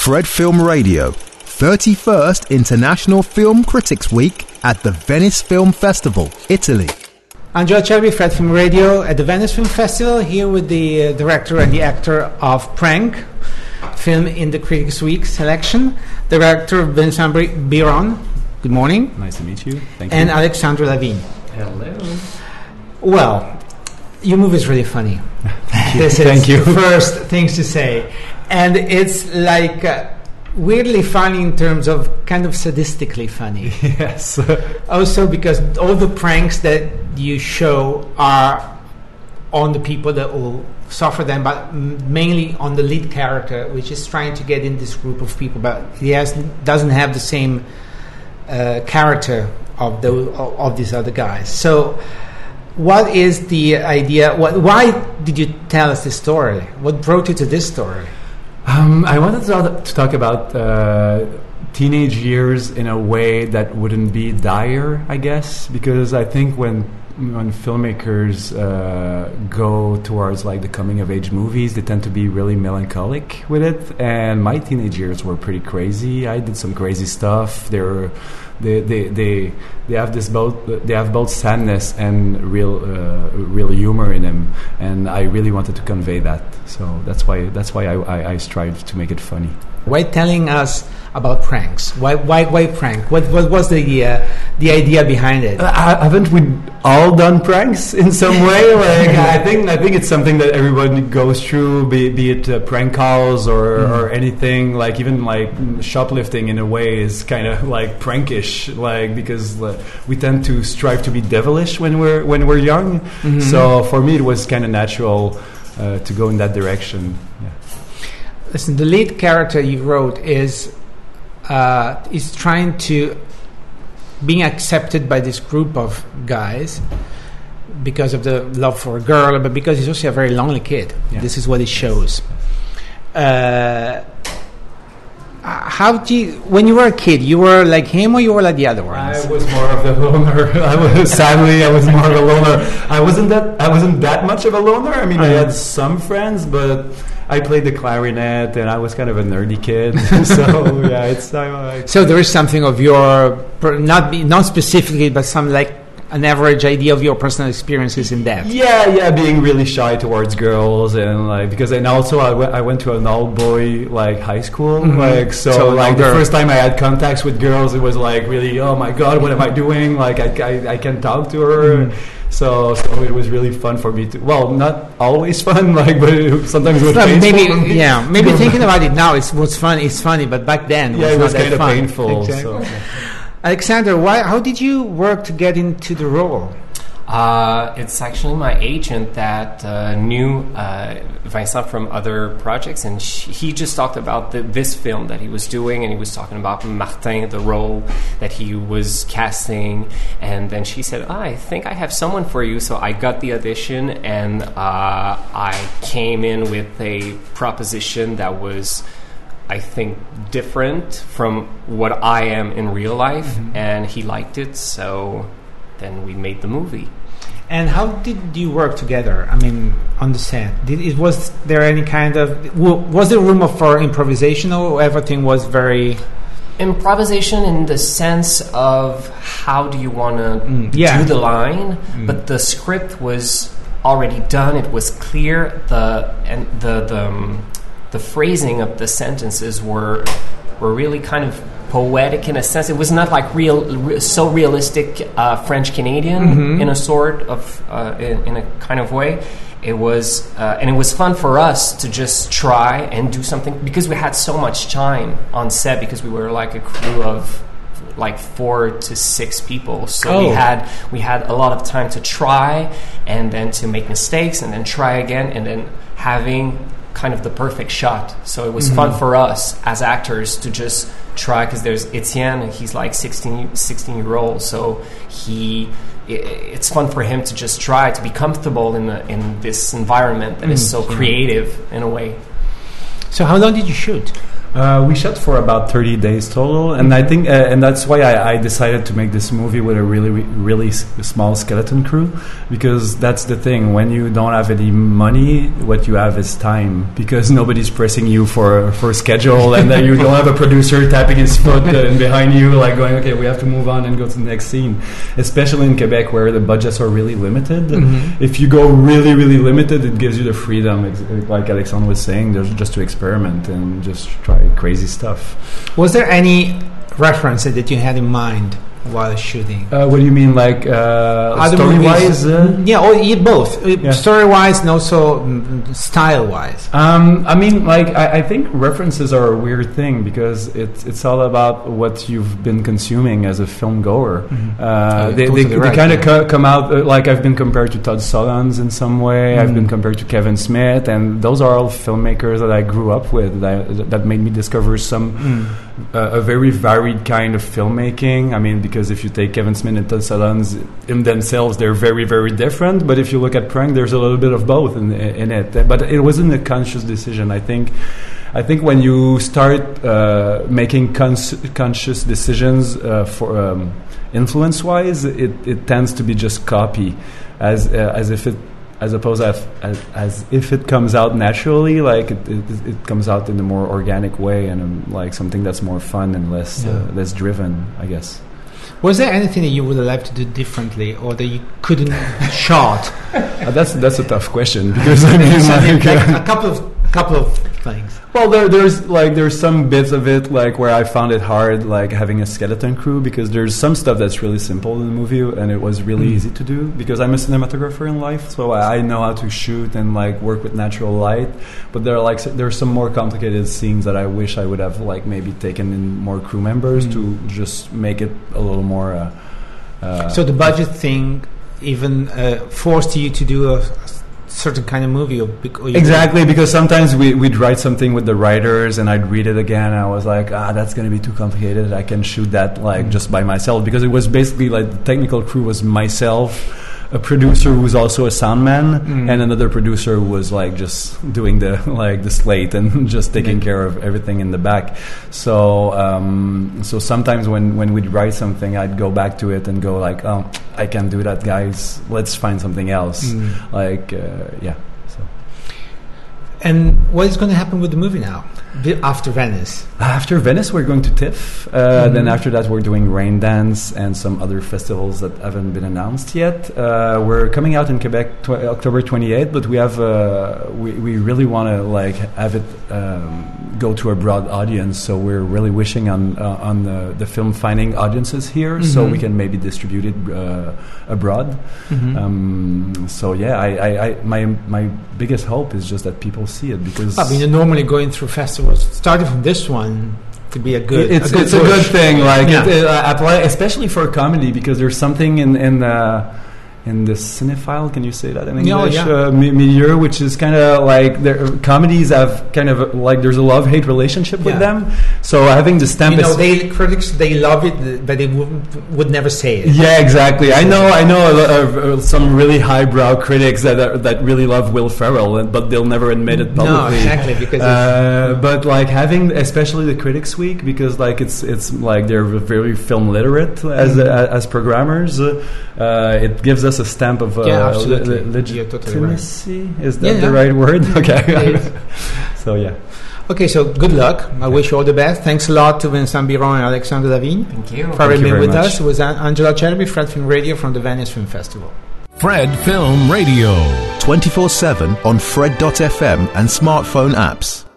Fred Film Radio, 31st International Film Critics Week at the Venice Film Festival, Italy. I'm Joe Cherby, Fred Film Radio at the Venice Film Festival, here with the director and the actor of Prank, film in the Critics Week selection, director Vincent Biron. Good morning. Nice to meet you. Thank you. And Alexandre Lavigne. Hello. Well, your movie is really funny. Thank you. This is Thank you. the first things to say. And it's like weirdly funny in terms of kind of sadistically funny. Yes. Also because all the pranks that you show are on the people that will suffer them, but mainly on the lead character, which is trying to get in this group of people, but he doesn't have the same character of these other guys. So what is the idea? Why did you tell us this story? What brought you to this story? I wanted to talk about teenage years in a way that wouldn't be dire, I guess, because I think when filmmakers go towards like the coming of age movies, they tend to be really melancholic with it. And my teenage years were pretty crazy. I did some crazy stuff. They have both sadness and real humor in them, and I really wanted to convey that. So that's why I strive to make it funny. Why telling us about pranks? Why prank? What was the idea behind it? Haven't we all done pranks in some way? Like I think it's something that everyone goes through, be it prank calls or anything. Like even like shoplifting in a way is kind of like prankish, like because we tend to strive to be devilish when we're young. Mm-hmm. So for me, it was kind of natural to go in that direction. Yeah. Listen, the lead character you wrote is trying to being accepted by this group of guys because of the love for a girl, but because he's also a very lonely kid. Yeah. This is what it shows. When you were a kid, you were like him or you were like the other ones? I was more of the loner. I was more of a loner. I wasn't that much of a loner. I mean, I had some friends, but I played the clarinet, and I was kind of a nerdy kid. So yeah, it's. So there is something of your not specifically, but some like an average idea of your personal experiences in that. Yeah, being really shy towards girls, and like and also I went to an all boy like high school, mm-hmm. Like so like the first time I had contacts with girls, it was like really, oh my god, what am I doing? Like I can't talk to her. Mm-hmm. So it was really fun for me to. Well, not always fun, like, but sometimes it was painful. Maybe thinking about it now, it's funny, but back then, it was kind of fun. painful. Exactly. So. Alexander, how did you work to get into the role? It's actually my agent that knew Vincent from other projects, and he just talked about this film that he was doing, and he was talking about Martin, the role that he was casting, and then she said, I think I have someone for you. So I got the audition, and I came in with a proposition that was, I think, different from what I am in real life, mm-hmm. And he liked it, so then we made the movie. And how did you work together? I mean, on the set, was there any kind of was there room for improvisation, or everything was very improvisation in the sense of how do you want to do the line, but the script was already done. It was clear. The phrasing of the sentences were really kind of poetic in a sense. It was not like so realistic French Canadian, mm-hmm. in a sort of in a kind of way. It was and it was fun for us to just try and do something because we had so much time on set because we were like a crew of like 4 to 6 people. So we had a lot of time to try and then to make mistakes and then try again and then having kind of the perfect shot. So it was mm-hmm. fun for us as actors to just try because there's Etienne, he's like 16-year-old, so it's fun for him to just try to be comfortable in this environment that is so creative in a way. So how long did you shoot? We shot for about 30 days total, and I think, and that's why I decided to make this movie with a really small skeleton crew, because that's the thing. When you don't have any money, what you have is time, because nobody's pressing you for schedule, and then you don't have a producer tapping his foot behind you, like going, okay, we have to move on and go to the next scene. Especially in Quebec, where the budgets are really limited. If you go really, really limited, it gives you the freedom, like Alexandre was saying, just to experiment and just try crazy stuff. Was there any reference that you had in mind while shooting? What do you mean, like story-wise? Both. Story-wise and also style-wise. I mean, like I think references are a weird thing, because it's all about what you've been consuming as a film goer. They kind of come out, like I've been compared to Todd Solondz in some way. I've been compared to Kevin Smith, and those are all filmmakers that I grew up with that made me discover a very varied kind of filmmaking. I mean, because if you take Kevin Smith and Todd Solondz in themselves, they're very, very different. But if you look at Prank, there's a little bit of both in it. But it wasn't a conscious decision. I think when you start making conscious decisions for influence-wise, it tends to be just copy, as if it comes out naturally, like it comes out in a more organic way, and like something that's more fun and less driven, I guess. Was there anything that you would have liked to do differently, or that you couldn't shot? That's a tough question, because I mean, like a couple of things. Well, there's some bits of it like where I found it hard, like having a skeleton crew, because there's some stuff that's really simple in the movie, and it was really easy to do because I'm a cinematographer in life, so I know how to shoot and like work with natural light. But there's some more complicated scenes that I wish I would have like maybe taken in more crew members to just make it a little more. So the budget thing even forced you to do a certain kind of movie, or exactly, because sometimes we'd write something with the writers and I'd read it again and I was like, that's going to be too complicated, I can shoot that like just by myself, because it was basically like the technical crew was myself, a producer who's also a sound man, and another producer who was like just doing the slate and just taking care of everything in the back. So sometimes when we'd write something, I'd go back to it and go like, oh, I can't do that, guys, let's find something else. So. And what is going to happen with the movie now, after Venice? After Venice, we're going to TIFF. Then after that, we're doing Rain Dance and some other festivals that haven't been announced yet. We're coming out in Quebec October 28th, but we have we really want to like have it go to a broad audience. So we're really wishing on the film finding audiences here, so we can maybe distribute it abroad. So yeah, my biggest hope is just that people see it, because I mean, normally going through festivals, starting from this one, could be a good. It's a good thing, like it apply, especially for comedy, because there's something in the cinephile, can you say that in English? Milieu, which is kind of like comedies have kind of like there's a love-hate relationship with them. So having the stamp, critics they love it, but they would never say it. Yeah, exactly. I know some really highbrow critics that really love Will Ferrell, but they'll never admit it publicly. No, exactly, because but like having especially the Critics Week, because like it's like they're very film literate as programmers. It gives us a stamp of legitimacy. Is that the right word? Okay. So yeah. Okay, so good luck. I wish you all the best. Thanks a lot to Vincent Biron and Alexandre David. Thank you. For being with us. It was Angela Cherby, Fred Film Radio from the Venice Film Festival. Fred Film Radio. 24/7 on Fred.fm and smartphone apps.